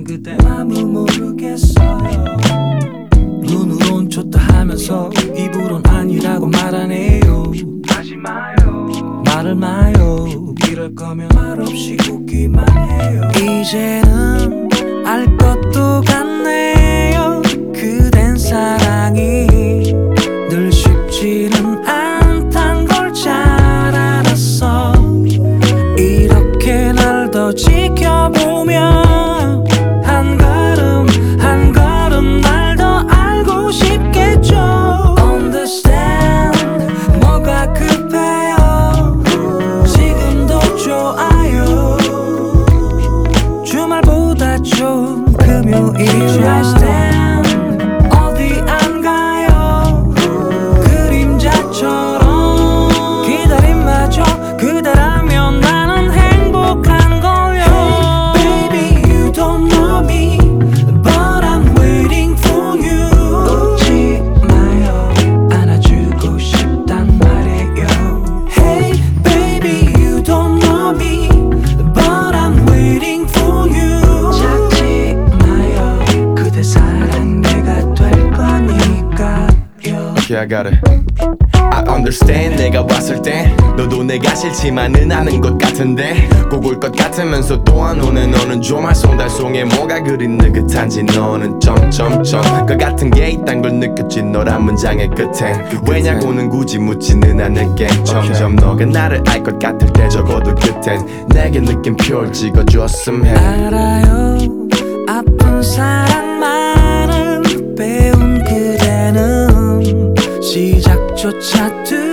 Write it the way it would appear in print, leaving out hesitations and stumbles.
그대 마음을 모르겠어요. 눈으론 좋다 하면서 입으론 아니라고 말하네요. 하지 마요, 말을 마요. 이럴 거면 말없이 웃기만 해요. 이제는 알 것도 같네요. 그댄 사랑이 늘 쉽지는 않단 걸 잘 알았어. 이렇게 날 더 지켜보면 한 걸음 한 걸음 날 더 알고 싶겠죠. Understand 뭐가 급해요. 지금도 좋아요. 주말보다 좋은 금요일. I stand 어디 안 가요. 그림자처럼 기다림마저 그대라면 나는 행복한 거요. Hey baby you don't know me but I'm waiting for you. 웃지 마요, 안아주고 싶단 말이에요. Hey baby you don't know me but I'm waiting for you. 찾지 마요, 그대 사랑 내가 될 거니까요. Yeah, I got it. I understand. 내가 왔을 때 너도 내가 싫지만은 않은 것 같은데 꼭 올 것 같으면서 또 안 오는 너는 좀 알쏭달쏭해. 뭐가 그리 느긋한지 너는 점점점 그 같은 게 있단 걸 느꼈지 너란 문장의 끝엔. 왜냐고는 굳이 묻지는 않을게. 점점 너가 나를 알 것 같을 때 적어도 끝엔 내게 느낌표를 찍어줬음 해. 알아요, 아픈 사랑만은 배운 그대는 시작조차